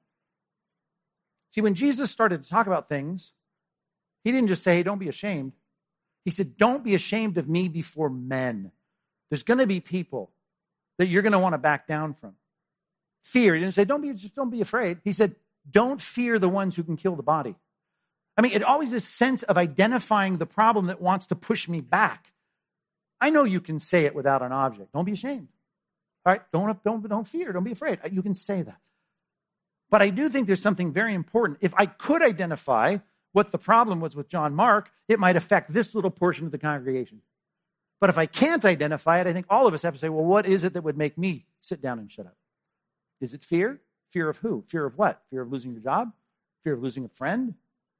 See, when Jesus started to talk about things, he didn't just say, hey, don't be ashamed. He said, don't be ashamed of me before men. There's going to be people that you're going to want to back down from. Fear. He didn't say, don't be afraid. He said, don't fear the ones who can kill the body. I mean, it always this sense of identifying the problem that wants to push me back. I know you can say it without an object. Don't be ashamed. All right? Don't fear. Don't be afraid. You can say that. But I do think there's something very important. If I could identify what the problem was with John Mark, it might affect this little portion of the congregation. But if I can't identify it, I think all of us have to say, well, what is it that would make me sit down and shut up? Is it fear? Fear of who? Fear of what? Fear of losing your job? Fear of losing a friend?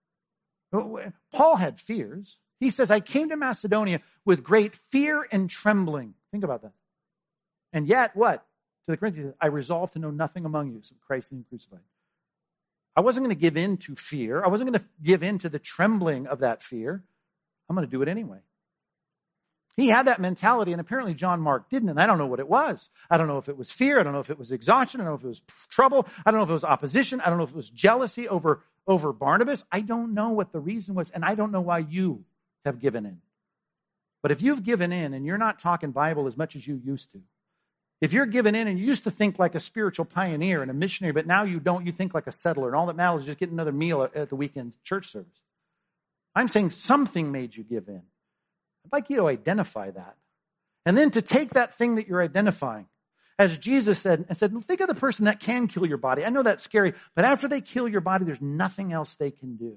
Paul had fears. He says, I came to Macedonia with great fear and trembling. Think about that. And yet, what? To the Corinthians, I resolved to know nothing among you except Christ and Him crucified. I wasn't going to give in to fear. I wasn't going to give in to the trembling of that fear. I'm going to do it anyway. He had that mentality, and apparently John Mark didn't, and I don't know what it was. I don't know if it was fear. I don't know if it was exhaustion. I don't know if it was trouble. I don't know if it was opposition. I don't know if it was jealousy over Barnabas. I don't know what the reason was, and I don't know why you have given in. But if you've given in and you're not talking Bible as much as you used to, if you're given in and you used to think like a spiritual pioneer and a missionary, but now you don't, you think like a settler, and all that matters is just getting another meal at the weekend church service. I'm saying something made you give in. I'd like you to identify that. And then to take that thing that you're identifying, as Jesus said, think of the person that can kill your body. I know that's scary, but after they kill your body, there's nothing else they can do.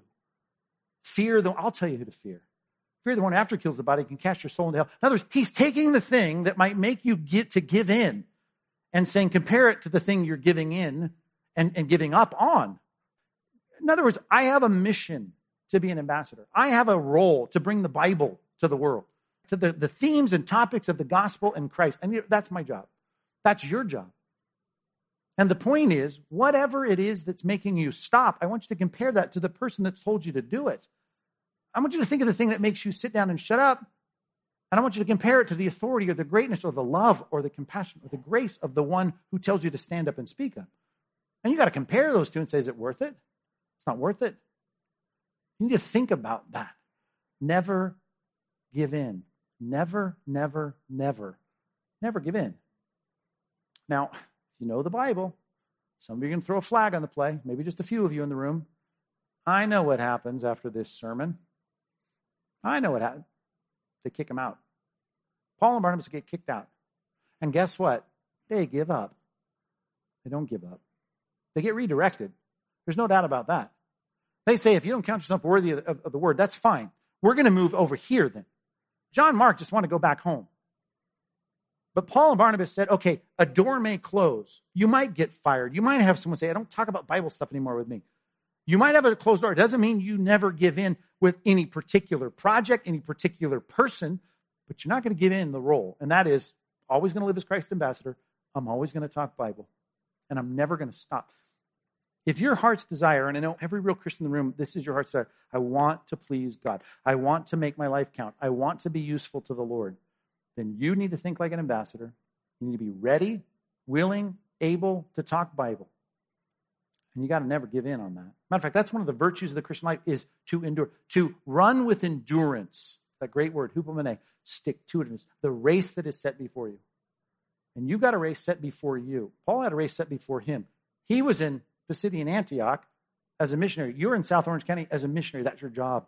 I'll tell you who to fear. Fear the one after kills the body can cast your soul into hell. In other words, he's taking the thing that might make you get to give in and saying, compare it to the thing you're giving in and giving up on. In other words, I have a mission to be an ambassador. I have a role to bring the Bible to the world, to the themes and topics of the gospel and Christ. And that's my job. That's your job. And the point is, whatever it is that's making you stop, I want you to compare that to the person that's told you to do it. I want you to think of the thing that makes you sit down and shut up. And I want you to compare it to the authority or the greatness or the love or the compassion or the grace of the one who tells you to stand up and speak up. And you got to compare those two and say, is it worth it? It's not worth it. You need to think about that. Never give in. Never, never, never, never give in. Now, if you know the Bible, some of you can throw a flag on the play, maybe just a few of you in the room. I know what happens after this sermon. I know what happens. They kick him out. Paul and Barnabas get kicked out. And guess what? They give up. They don't give up. They get redirected. There's no doubt about that. They say, if you don't count yourself worthy of the word, that's fine. We're going to move over here then. John and Mark just want to go back home. But Paul and Barnabas said, okay, a door may close. You might get fired. You might have someone say, I don't talk about Bible stuff anymore with me. You might have a closed door. It doesn't mean you never give in with any particular project, any particular person, but you're not going to give in the role. And that is, always going to live as Christ's ambassador. I'm always going to talk Bible. And I'm never going to stop. If your heart's desire, and I know every real Christian in the room, this is your heart's desire, I want to please God. I want to make my life count. I want to be useful to the Lord. Then you need to think like an ambassador. You need to be ready, willing, able to talk Bible. And you got to never give in on that. Matter of fact, that's one of the virtues of the Christian life is to endure, to run with endurance. That great word, hupomene, stick to it. It's the race that is set before you. And you've got a race set before you. Paul had a race set before him. He was in Pisidian Antioch as a missionary. You're in South Orange County as a missionary. That's your job.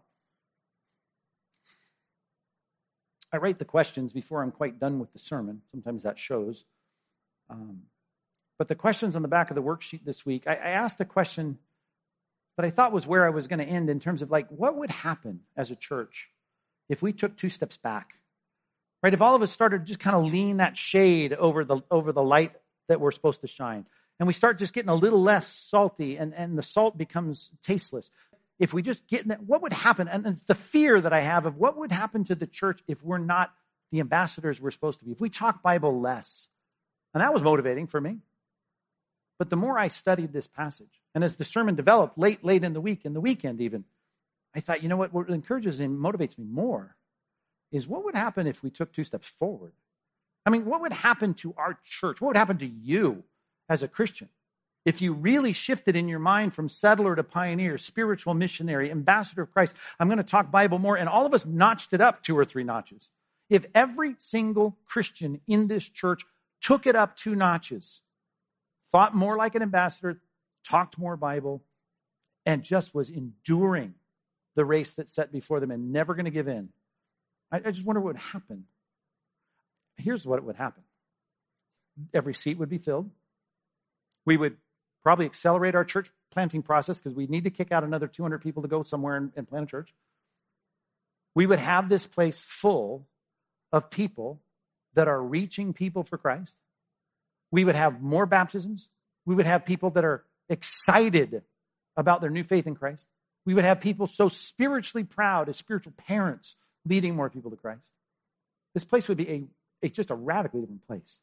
I write the questions before I'm quite done with the sermon. Sometimes that shows. But the questions on the back of the worksheet this week, I asked a question that I thought was where I was going to end in terms of like, what would happen as a church if we took 2 steps back? Right? If all of us started to just kind of lean that shade over the light that we're supposed to shine, and we start just getting a little less salty, and the salt becomes tasteless. If we just get in that, what would happen? And it's the fear that I have of what would happen to the church if we're not the ambassadors we're supposed to be, if we talk Bible less. And that was motivating for me. But the more I studied this passage, and as the sermon developed late in the week, in the weekend even, I thought, you know what encourages and motivates me more is what would happen if we took 2 steps forward? I mean, what would happen to our church? What would happen to you as a Christian if you really shifted in your mind from settler to pioneer, spiritual missionary, ambassador of Christ? I'm going to talk Bible more, and all of us notched it up 2 or 3 notches. If every single Christian in this church took it up 2 notches, thought more like an ambassador, talked more Bible, and just was enduring the race that's set before them and never going to give in, I just wonder what would happen. Here's what would happen. Every seat would be filled. We would probably accelerate our church planting process because we need to kick out another 200 people to go somewhere and plant a church. We would have this place full of people that are reaching people for Christ. We would have more baptisms. We would have people that are excited about their new faith in Christ. We would have people so spiritually proud as spiritual parents leading more people to Christ. This place would be just a radically different place.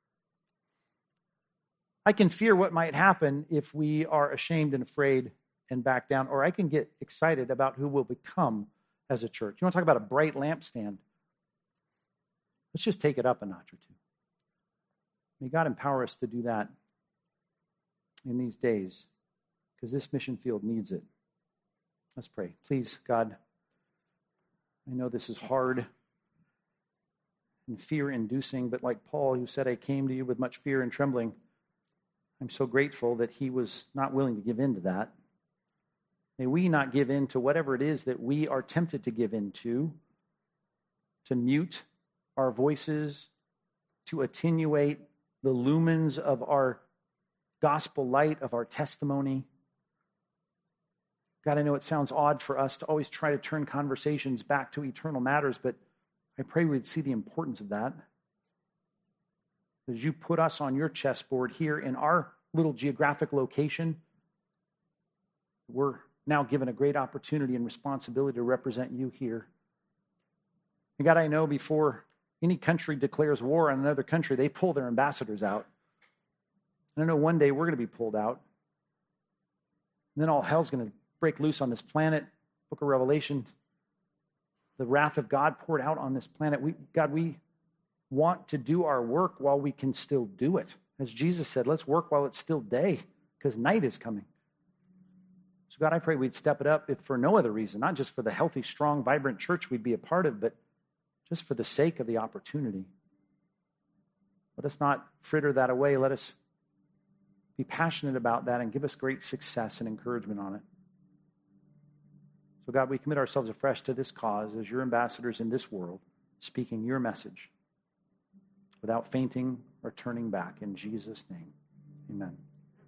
I can fear what might happen if we are ashamed and afraid and back down, or I can get excited about who we'll become as a church. You want to talk about a bright lampstand? Let's just take it up a notch or 2. May God empower us to do that in these days, because this mission field needs it. Let's pray. Please, God, I know this is hard and fear-inducing, but like Paul, who said, I came to you with much fear and trembling, I'm so grateful that he was not willing to give in to that. May we not give in to whatever it is that we are tempted to give in to mute our voices, to attenuate the lumens of our gospel light, of our testimony. God, I know it sounds odd for us to always try to turn conversations back to eternal matters, but I pray we'd see the importance of that. As you put us on your chessboard here in our little geographic location, we're now given a great opportunity and responsibility to represent you here. And God, I know before any country declares war on another country, they pull their ambassadors out. And I know one day we're going to be pulled out. And then all hell's going to break loose on this planet. Book of Revelation, the wrath of God poured out on this planet. We want to do our work while we can still do it. As Jesus said, let's work while it's still day, because night is coming. So God, I pray we'd step it up, if for no other reason, not just for the healthy, strong, vibrant church we'd be a part of, but just for the sake of the opportunity. Let us not fritter that away. Let us be passionate about that and give us great success and encouragement on it. So God, we commit ourselves afresh to this cause as your ambassadors in this world, speaking your message without fainting or turning back. In Jesus' name, amen.